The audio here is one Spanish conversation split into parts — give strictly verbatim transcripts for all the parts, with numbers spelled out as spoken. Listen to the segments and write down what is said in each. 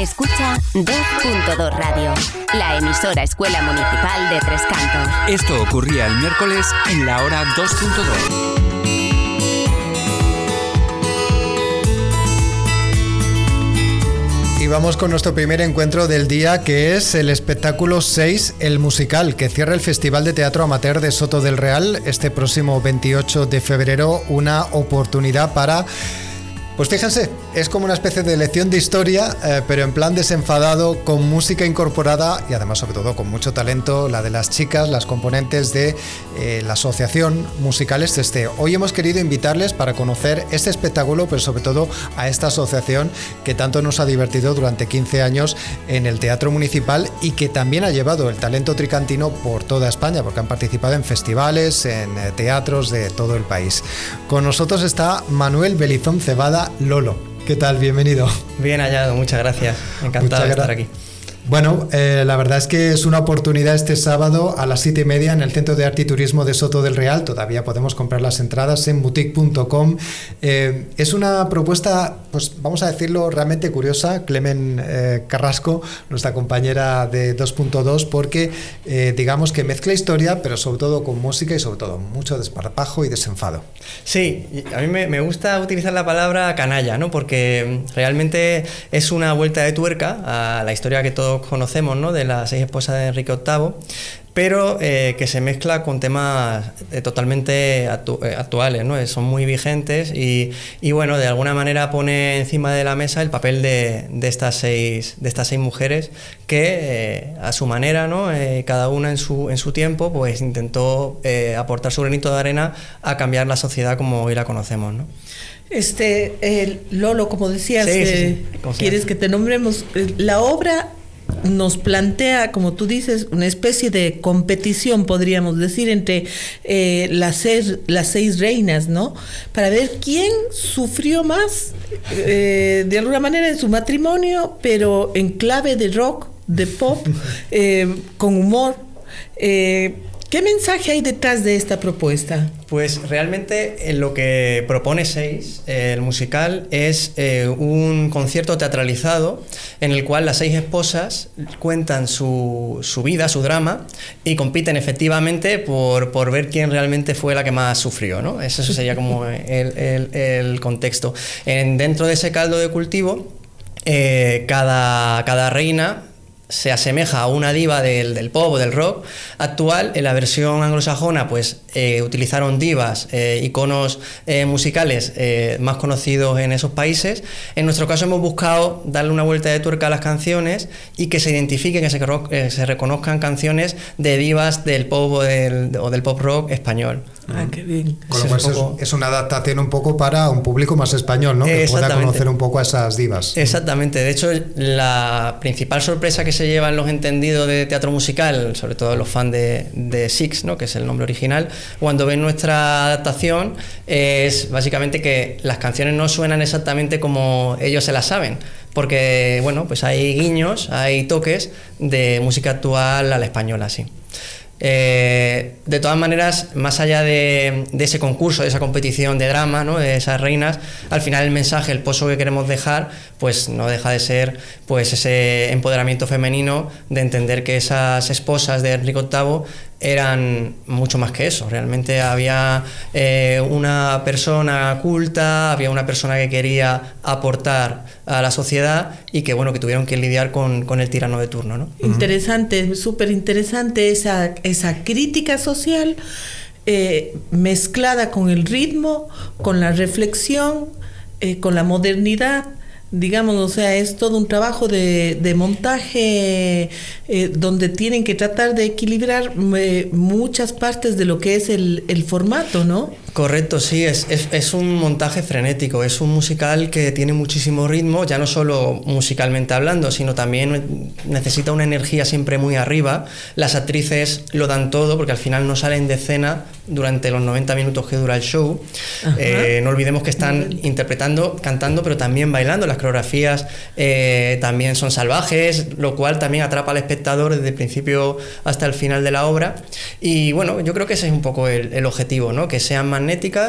Escucha dos punto dos Radio, la emisora Escuela Municipal de Tres Cantos. Esto ocurría el miércoles en la hora dos punto dos. Y vamos con nuestro primer encuentro del día, que es el espectáculo seis, el musical, que cierra el Festival de Teatro Amateur de Soto del Real este próximo veintiocho de febrero. Una oportunidad para... Pues fíjense, es como una especie de lección de historia, eh, pero en plan desenfadado, con música incorporada y además sobre todo con mucho talento, la de las chicas, las componentes de eh, la Asociación Musical Este. Hoy hemos querido invitarles para conocer este espectáculo, pero sobre todo a esta asociación que tanto nos ha divertido durante quince años en el Teatro Municipal y que también ha llevado el talento tricantino por toda España, porque han participado en festivales, en eh, teatros de todo el país. Con nosotros está Manuel Belizón Cebada, Lolo. ¿Qué tal? Bienvenido. Bien hallado, muchas gracias. Encantado muchas gra- de estar aquí. Bueno, eh, la verdad es que es una oportunidad este sábado a las siete y media en el Centro de Arte y Turismo de Soto del Real. Todavía podemos comprar las entradas en boutique punto com. Eh, es una propuesta, pues vamos a decirlo, realmente curiosa. Clemen eh, Carrasco, nuestra compañera de dos punto dos, porque eh, digamos que mezcla historia, pero sobre todo con música y sobre todo mucho desparpajo y desenfado. Sí, a mí me, me gusta utilizar la palabra canalla, ¿no? Porque realmente es una vuelta de tuerca a la historia que todos conocemos, ¿no? De las seis esposas de Enrique octavo, pero eh, que se mezcla con temas eh, totalmente actu- eh, actuales, ¿no? Son muy vigentes y, y bueno, de alguna manera pone encima de la mesa el papel de, de estas seis de estas seis mujeres que eh, a su manera, ¿no? Eh, cada una en su en su tiempo, pues intentó eh, aportar su granito de arena a cambiar la sociedad como hoy la conocemos, ¿no? Este, eh, Lolo, como decías, sí, sí, eh, sí. quieres que te nombremos. Eh, la obra nos plantea, como tú dices, una especie de competición, podríamos decir, entre eh, las, seis, las seis reinas, ¿no? Para ver quién sufrió más, eh, de alguna manera, en su matrimonio, pero en clave de rock, de pop, eh, con humor. Eh, ¿Qué mensaje hay detrás de esta propuesta? Pues realmente eh, lo que propone seis, eh, el musical, es eh, un concierto teatralizado en el cual las seis esposas cuentan su, su vida, su drama, y compiten efectivamente por, por ver quién realmente fue la que más sufrió, ¿no? Eso sería como el, el, el contexto. En, dentro de ese caldo de cultivo, eh, cada, cada reina se asemeja a una diva del, del pop o del rock actual. En la versión anglosajona pues eh, utilizaron divas, eh, iconos eh, musicales eh, más conocidos en esos países. En nuestro caso hemos buscado darle una vuelta de tuerca a las canciones y que se identifiquen, que se, eh, se reconozcan canciones de divas del pop o del, o del pop rock español. Ah, qué bien. Con lo cual es, poco... es una adaptación un poco para un público más español, ¿no? Que pueda conocer un poco a esas divas. Exactamente. De hecho, la principal sorpresa que se llevan los entendidos de teatro musical, sobre todo los fans de, de Six, ¿no? Que es el nombre original, cuando ven nuestra adaptación, es básicamente que las canciones no suenan exactamente como ellos se las saben. Porque, bueno, pues hay guiños, hay toques de música actual a la española, sí. Eh, de todas maneras, más allá de, de ese concurso, de esa competición de drama, ¿no? De esas reinas, al final el mensaje, el pozo que queremos dejar, pues no deja de ser pues ese empoderamiento femenino, de entender que esas esposas de Enrique octavo eran mucho más que eso. Realmente había eh, una persona culta, había una persona que quería aportar a la sociedad y que, bueno, que tuvieron que lidiar con, con el tirano de turno, ¿no? Interesante, súper interesante esa, esa crítica social eh, mezclada con el ritmo, con la reflexión, eh, con la modernidad. Digamos, o sea, es todo un trabajo de, de montaje eh, donde tienen que tratar de equilibrar eh, muchas partes de lo que es el, el formato, ¿no? Correcto, sí, es, es, es un montaje frenético, es un musical que tiene muchísimo ritmo, ya no solo musicalmente hablando, sino también necesita una energía siempre muy arriba. Las actrices lo dan todo porque al final no salen de escena durante los noventa minutos que dura el show. Eh, no olvidemos que están interpretando, cantando, pero también bailando. Las coreografías eh, también son salvajes, lo cual también atrapa al espectador desde el principio hasta el final de la obra. Y bueno, yo creo que ese es un poco el, el objetivo, ¿no? Que sean magnéticas,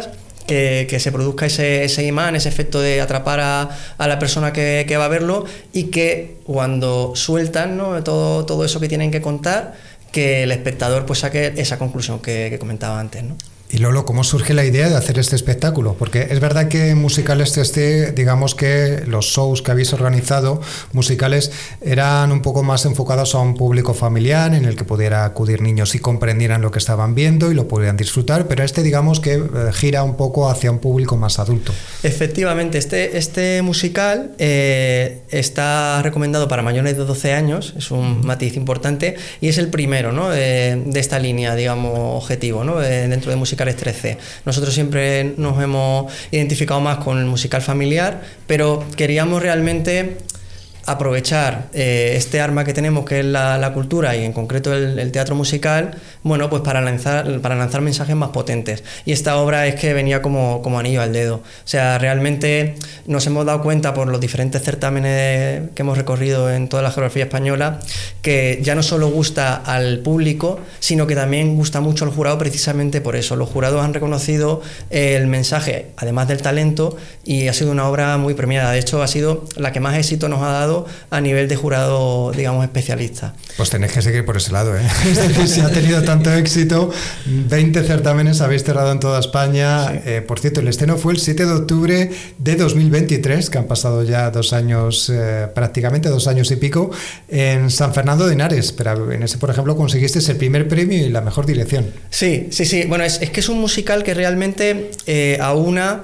que, que se produzca ese, ese imán, ese efecto de atrapar a, a la persona que, que va a verlo, y que cuando sueltan, ¿no?, todo, todo eso que tienen que contar, que el espectador pues saque esa conclusión que, que comentaba antes, ¿no? Y Lolo, ¿cómo surge la idea de hacer este espectáculo? Porque es verdad que en Musicales tres D, digamos que los shows que habéis organizado, musicales, eran un poco más enfocados a un público familiar, en el que pudiera acudir niños y comprendieran lo que estaban viendo y lo pudieran disfrutar, pero este, digamos que gira un poco hacia un público más adulto. Efectivamente, este, este musical eh, está recomendado para mayores de doce años, es un matiz importante, y es el primero, ¿no?, de, de esta línea, digamos, objetivo, ¿no?, de, dentro de Musicales tres C. Nosotros siempre nos hemos identificado más con el musical familiar, pero queríamos realmente aprovechar eh, este arma que tenemos, que es la, la cultura, y en concreto el, el teatro musical, bueno, pues para lanzar, para lanzar mensajes más potentes. Y esta obra es que venía como, como anillo al dedo. O sea, realmente nos hemos dado cuenta por los diferentes certámenes que hemos recorrido en toda la geografía española, que ya no solo gusta al público, sino que también gusta mucho al jurado, precisamente por eso. Los jurados han reconocido el mensaje, además del talento, y ha sido una obra muy premiada. De hecho, ha sido la que más éxito nos ha dado a nivel de jurado, digamos, especialista. Pues tenéis que seguir por ese lado, ¿eh? Es decir, si ha tenido tanto éxito, veinte certámenes habéis cerrado en toda España. Sí. Eh, por cierto, el estreno fue el siete de octubre de dos mil veintitrés, que han pasado ya dos años, eh, prácticamente dos años y pico, en San Fernando de Henares. Pero en ese, por ejemplo, conseguiste el primer premio y la mejor dirección. Sí, sí, sí. Bueno, es, es que es un musical que realmente eh, aúna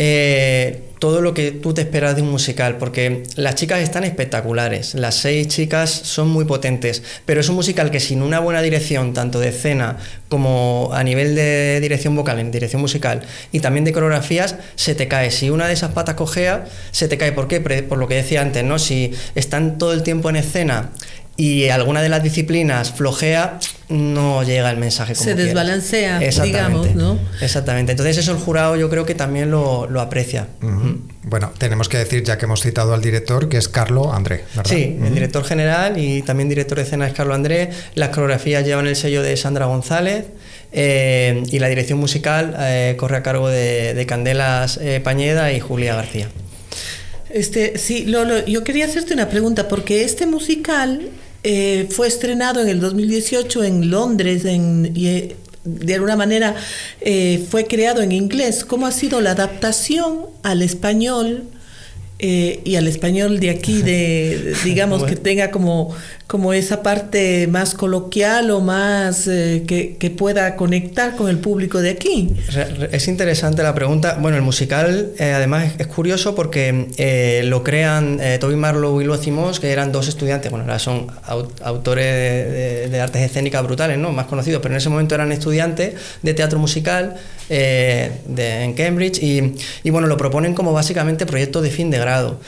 Eh, todo lo que tú te esperas de un musical, porque las chicas están espectaculares, las seis chicas son muy potentes, pero es un musical que sin una buena dirección, tanto de escena como a nivel de dirección vocal, en dirección musical, y también de coreografías, se te cae. Si una de esas patas cojea, se te cae. ¿Por qué? Por lo que decía antes, ¿no? Si están todo el tiempo en escena y alguna de las disciplinas flojea, no llega el mensaje como se quieres. Desbalancea, digamos, ¿no? Exactamente. Entonces eso el jurado yo creo que también lo, lo aprecia. Uh-huh. Mm. Bueno, tenemos que decir, ya que hemos citado al director, que es Carlo André, ¿verdad? Sí, uh-huh. El director general y también director de escena es Carlo André. Las coreografías llevan el sello de Sandra González, eh, y la dirección musical eh, corre a cargo de, de Candelas eh, Pañeda y Julia García. Este, sí, Lolo, yo quería hacerte una pregunta, porque este musical eh, fue estrenado en el dos mil dieciocho en Londres, en, y de alguna manera eh, fue creado en inglés. ¿Cómo ha sido la adaptación al español eh, y al español de aquí, de, digamos, bueno, que tenga como, como esa parte más coloquial o más eh, que, que pueda conectar con el público de aquí? Es interesante la pregunta. Bueno, el musical eh, además es, es curioso porque eh, lo crean eh, Toby Marlowe y Lua Simons, que eran dos estudiantes, bueno, ahora son aut- autores de, de, de artes escénicas brutales, ¿no?, más conocidos, pero en ese momento eran estudiantes de teatro musical eh, de, en Cambridge, y, y bueno, lo proponen como básicamente proyecto de fin de grado,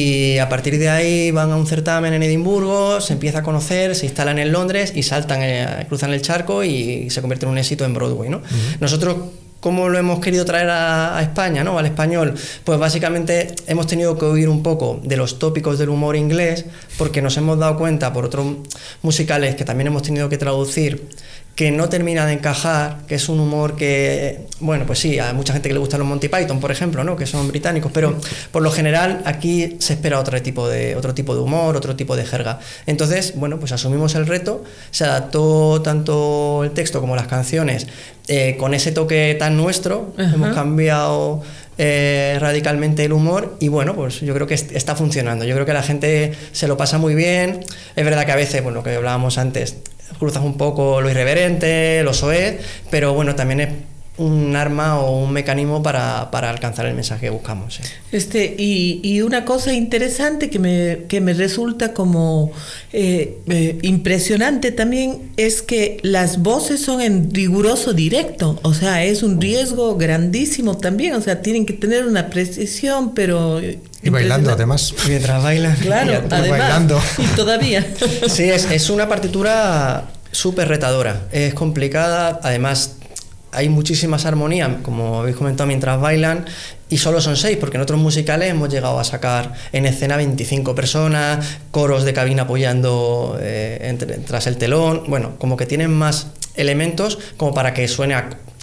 y a partir de ahí van a un certamen en Edimburgo, se empieza a conocer, se instalan en Londres y saltan, eh, cruzan el charco y se convierte en un éxito en Broadway, ¿no? Uh-huh. Nosotros, ¿cómo lo hemos querido traer a, a España, ¿no?, al español? Pues básicamente hemos tenido que oír un poco de los tópicos del humor inglés, porque nos hemos dado cuenta por otros musicales que también hemos tenido que traducir, que no termina de encajar, que es un humor que, bueno, pues sí, a mucha gente que le gustan los Monty Python, por ejemplo, ¿no?, que son británicos, pero por lo general aquí se espera otro tipo de, otro tipo de humor, otro tipo de jerga. Entonces, bueno, pues asumimos el reto, se adaptó tanto el texto como las canciones eh, con ese toque tan nuestro. Uh-huh. Hemos cambiado eh, radicalmente el humor y bueno, pues yo creo que est- está funcionando. Yo creo que la gente se lo pasa muy bien. Es verdad que a veces, bueno, lo que hablábamos antes, cruzas un poco lo irreverente, lo soez, pero bueno, también es un arma o un mecanismo para, para alcanzar el mensaje que buscamos. ¿Sí? Este, y, y una cosa interesante que me, que me resulta como eh, eh, impresionante también es que las voces son en riguroso directo, o sea, es un riesgo grandísimo también, o sea, tienen que tener una precisión, pero... Y bailando además. Mientras bailan. Claro, además. Bailando. Y todavía. Sí, es, es una partitura súper retadora, es complicada, además hay muchísimas armonías, como habéis comentado, mientras bailan, y solo son seis, porque en otros musicales hemos llegado a sacar en escena veinticinco personas, coros de cabina apoyando eh, entre, tras el telón, bueno, como que tienen más elementos como para que suene a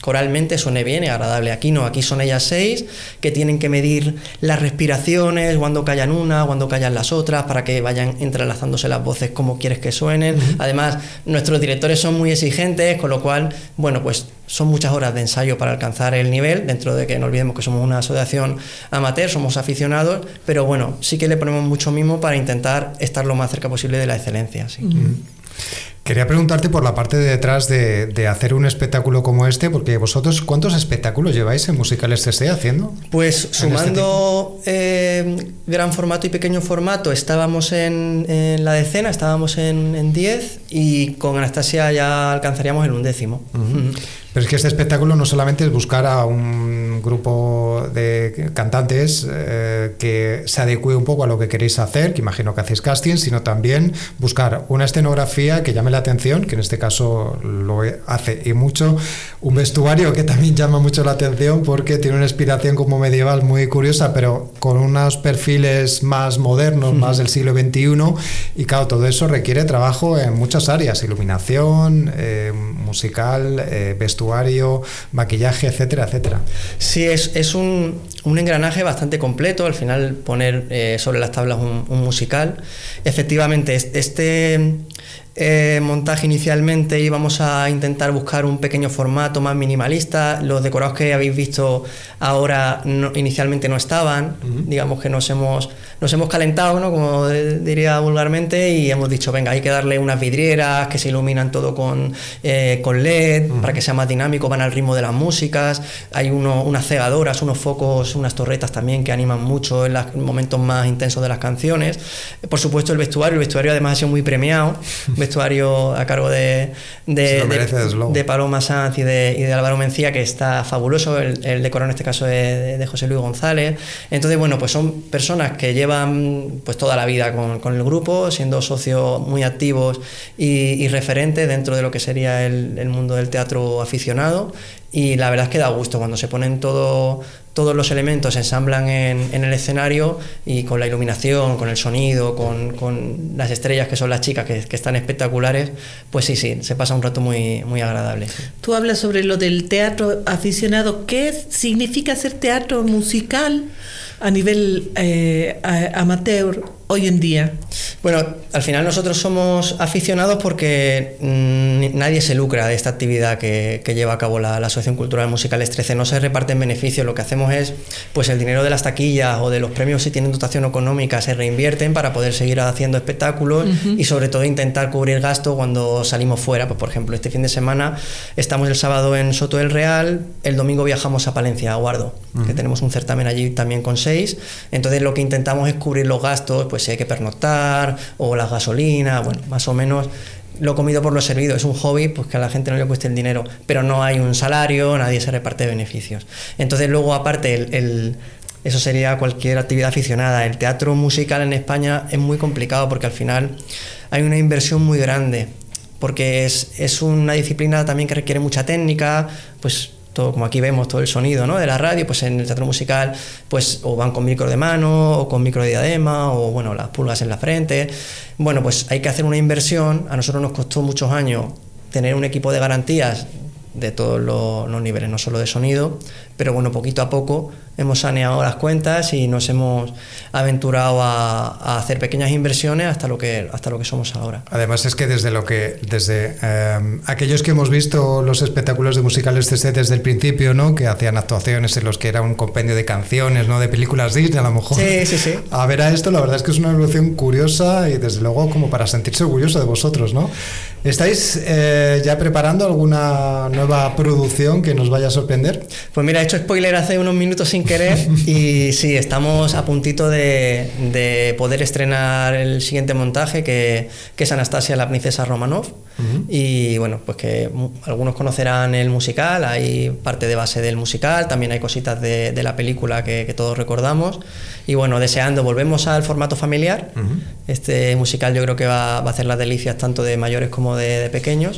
coralmente suene bien y agradable. Aquí no, aquí son ellas seis que tienen que medir las respiraciones, cuando callan una, cuando callan las otras, para que vayan entrelazándose las voces como quieres que suenen. Uh-huh. Además, nuestros directores son muy exigentes, con lo cual, bueno, pues son muchas horas de ensayo para alcanzar el nivel, dentro de que no olvidemos que somos una asociación amateur, somos aficionados, pero bueno, sí que le ponemos mucho mimo para intentar estar lo más cerca posible de la excelencia. Sí. Uh-huh. Quería preguntarte por la parte de detrás de, de hacer un espectáculo como este, porque vosotros, ¿cuántos espectáculos lleváis en Musicales C S haciendo? Pues sumando este eh, gran formato y pequeño formato, estábamos en, en la decena, estábamos en diez y con Anastasia ya alcanzaríamos el undécimo. Uh-huh. Uh-huh. Pero es que este espectáculo no solamente es buscar a un grupo de cantantes eh, que se adecue un poco a lo que queréis hacer, que imagino que hacéis casting, sino también buscar una escenografía que llame la atención, que en este caso lo hace y mucho, un vestuario que también llama mucho la atención porque tiene una inspiración como medieval muy curiosa, pero con unos perfiles más modernos, mm. más del siglo veintiuno, y claro, todo eso requiere trabajo en muchas áreas, iluminación, eh, musical, eh, vestuario, maquillaje, etcétera, etcétera. Sí, es, es un, un engranaje bastante completo, al final poner eh, sobre las tablas un, un musical. Efectivamente, este... Eh, montaje inicialmente íbamos a intentar buscar un pequeño formato más minimalista. Los decorados que habéis visto ahora no, inicialmente no estaban. Uh-huh. Digamos que nos hemos, nos hemos calentado, ¿no? Como diría vulgarmente, y hemos dicho, venga, hay que darle unas vidrieras que se iluminan todo con, eh, con L E D, uh-huh, para que sea más dinámico, van al ritmo de las músicas. Hay uno, unas cegadoras, unos focos, unas torretas también que animan mucho en los momentos más intensos de las canciones. Por supuesto, el vestuario, el vestuario además ha sido muy premiado. Vestuario a cargo de, de, de, de Paloma Sanz y de, y de Álvaro Mencía, que está fabuloso. El, el decorado en este caso de, de José Luis González. Entonces, bueno, pues son personas que llevan pues toda la vida con, con el grupo, siendo socios muy activos y, y referentes dentro de lo que sería el, el mundo del teatro aficionado. Y la verdad es que da gusto cuando se ponen todo, todos los elementos, se ensamblan en, en el escenario, y con la iluminación, con el sonido, con, con las estrellas que son las chicas, que, que están espectaculares, pues sí, sí, se pasa un rato muy, muy agradable. Tú hablas sobre lo del teatro aficionado. ¿Qué significa hacer teatro musical a nivel eh, amateur hoy en día? Bueno, al final nosotros somos aficionados porque mmm, nadie se lucra de esta actividad que, que lleva a cabo la, la Asociación Cultural Musicales trece. No se reparten beneficios, lo que hacemos es, pues el dinero de las taquillas o de los premios, si tienen dotación económica, se reinvierten para poder seguir haciendo espectáculos, uh-huh, y sobre todo intentar cubrir gastos cuando salimos fuera. Pues por ejemplo, este fin de semana estamos el sábado en Soto del Real, el domingo viajamos a Palencia, a Guardo, uh-huh, que tenemos un certamen allí también con seis. Entonces lo que intentamos es cubrir los gastos, pues si hay que pernoctar o las gasolinas, bueno, más o menos lo comido por lo servido. Es un hobby, pues que a la gente no le cueste el dinero, pero no hay un salario, nadie se reparte beneficios. Entonces luego aparte el, el eso sería cualquier actividad aficionada. El teatro musical en España es muy complicado porque al final hay una inversión muy grande, porque es, es una disciplina también que requiere mucha técnica, pues todo, como aquí vemos todo el sonido, ¿no?, de la radio. Pues en el teatro musical pues o van con micro de mano o con micro de diadema, o bueno, las pulgas en la frente. Bueno, pues hay que hacer una inversión. A nosotros nos costó muchos años tener un equipo de garantías de todos los, los niveles, no solo de sonido, pero bueno, poquito a poco hemos saneado las cuentas y nos hemos aventurado a, a hacer pequeñas inversiones hasta lo que hasta lo que somos ahora. Además es que desde lo que desde eh, aquellos que hemos visto los espectáculos de Musicales C S desde el principio, ¿no?, que hacían actuaciones en los que era un compendio de canciones, ¿no?, de películas Disney a lo mejor. Sí, sí, sí. A ver a esto, la verdad es que es una evolución curiosa y desde luego como para sentirse orgulloso de vosotros, ¿no? ¿Estáis eh, ya preparando alguna nueva producción que nos vaya a sorprender? Pues mira, he hecho spoiler hace unos minutos sin querer y sí, estamos a puntito de, de poder estrenar el siguiente montaje, que, que es Anastasia, la princesa Romanov. Uh-huh. Y bueno, pues que algunos conocerán el musical, hay parte de base del musical, también hay cositas de, de la película que, que todos recordamos. Y bueno, deseando, volvemos al formato familiar. Uh-huh. Este musical yo creo que va, va a hacer las delicias tanto de mayores como de, de pequeños.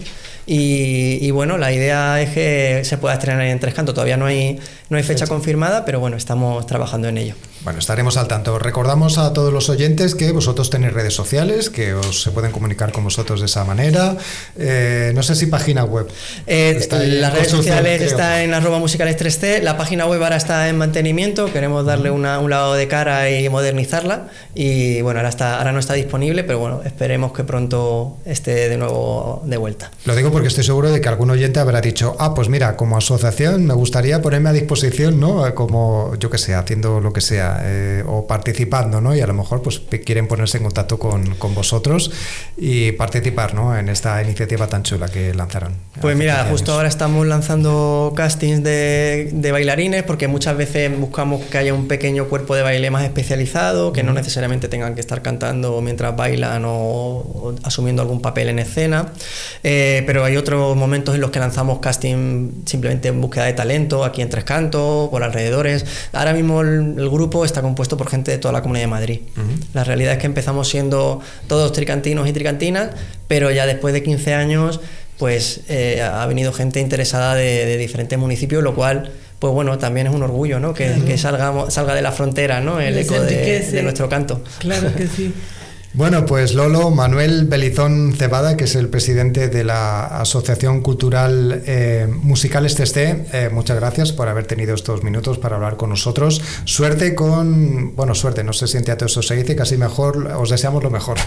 Y, y bueno, la idea es que se pueda estrenar en Tres Cantos. Todavía no hay, no hay fecha confirmada, pero bueno, estamos trabajando en ello. Bueno, estaremos al tanto. Recordamos a todos los oyentes que vosotros tenéis redes sociales, que os se pueden comunicar con vosotros de esa manera. Eh, no sé si página web. Eh, las redes sociales están en arroba musicales tres ce. La página web ahora está en mantenimiento. Queremos darle una, un lado de cara y modernizarla. Y bueno, ahora, está, ahora no está disponible, pero bueno, esperemos que pronto esté de nuevo de vuelta. Lo digo porque estoy seguro de que algún oyente habrá dicho, ah, pues mira, como asociación me gustaría ponerme a disposición, ¿no? Como, yo que sé, haciendo lo que sea. Eh, o participando, ¿no? Y a lo mejor pues quieren ponerse en contacto con, con vosotros y participar, ¿no? En esta iniciativa tan chula que lanzaron. Pues mira, justo ahora estamos lanzando castings de, de bailarines, porque muchas veces buscamos que haya un pequeño cuerpo de baile más especializado, que no necesariamente tengan que estar cantando mientras bailan o, o asumiendo algún papel en escena, eh, pero hay otros momentos en los que lanzamos casting simplemente en búsqueda de talento, aquí en Tres Cantos, por alrededores. Ahora mismo el, el grupo está compuesto por gente de toda la Comunidad de Madrid. Uh-huh. La realidad es que empezamos siendo todos tricantinos y tricantinas, pero ya después de quince años pues eh, ha venido gente interesada de, de diferentes municipios, lo cual pues bueno, también es un orgullo, ¿no? Que, uh-huh. que salgamos, salga de la frontera, ¿no? El eco de, de nuestro canto. Claro que sí. Bueno, pues Lolo, Manuel Belizón Cebada, que es el presidente de la Asociación Cultural eh, Musicales tres ce, eh, muchas gracias por haber tenido estos minutos para hablar con nosotros. Suerte con, bueno, suerte, no sé si en teatro eso se dice, casi mejor, os deseamos lo mejor.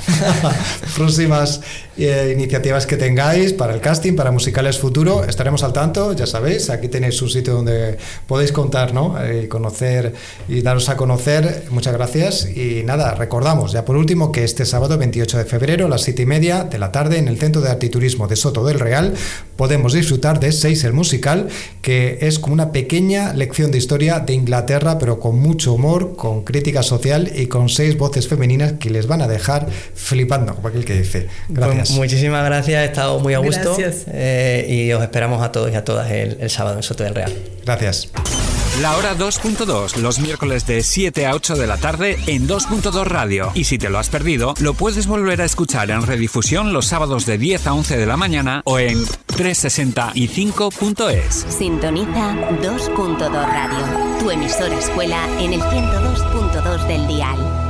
Próximas eh, iniciativas que tengáis para el casting, para Musicales Futuro, estaremos al tanto, ya sabéis, aquí tenéis un sitio donde podéis contar, ¿no? Y conocer y daros a conocer. Muchas gracias y nada, recordamos ya por último que este sábado veintiocho de febrero a las siete y media de la tarde en el Centro de Arte y Turismo de Soto del Real podemos disfrutar de Seis el Musical, que es como una pequeña lección de historia de Inglaterra, pero con mucho humor, con crítica social y con seis voces femeninas que les van a dejar flipando, como aquel que dice. Gracias. Pues muchísimas gracias, he estado muy a gusto eh, y os esperamos a todos y a todas el, el sábado en Soto del Real. Gracias. La hora dos punto dos, los miércoles de siete a ocho de la tarde en dos punto dos Radio. Y si te lo has perdido, lo puedes volver a escuchar en redifusión los sábados de diez a once de la mañana o en trescientos sesenta y cinco punto es. Sintoniza dos punto dos Radio, tu emisora escuela en el ciento dos punto dos del dial.